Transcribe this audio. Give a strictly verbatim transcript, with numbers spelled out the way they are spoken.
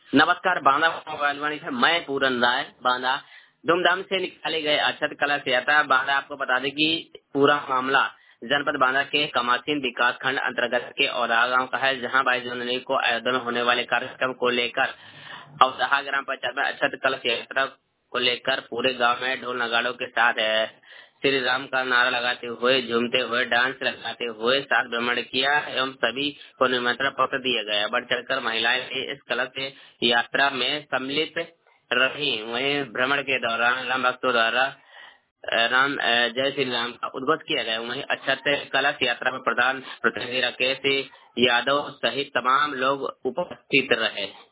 नमस्कार, बांदा मोबाइल वाणी से मैं पूरन राय। बांदा धूमधाम से निकाली गई अक्षत कलश यात्रा। बांदा आपको बता दें कि पूरा मामला जनपद बांदा के कमासीन विकास खंड अंतर्गत के औराहा गांव का है, जहां बाईस जनवरी को अयोध्या में होने वाले कार्यक्रम को लेकर औराहा ग्राम पंचायत में अक्षत कलश यात्रा को लेकर पूरे गांव में ढोल नगाड़ों के साथ है श्री राम का नारा लगाते हुए, झूमते हुए, डांस लगाते हुए साथ भ्रमण किया एवं सभी को निमंत्रण पत्र दिया गया। बढ़ चढ़कर महिलाएं भी इस कलश यात्रा में सम्मिलित रही। वहीं भ्रमण के दौरान राम भक्तों द्वारा अ, राम अ, जय श्री राम का उद्घोष किया गया। वहीं अक्षत कलश यात्रा में प्रधान प्रतिनिधि राकेश यादव सहित तमाम लोग उपस्थित रहे।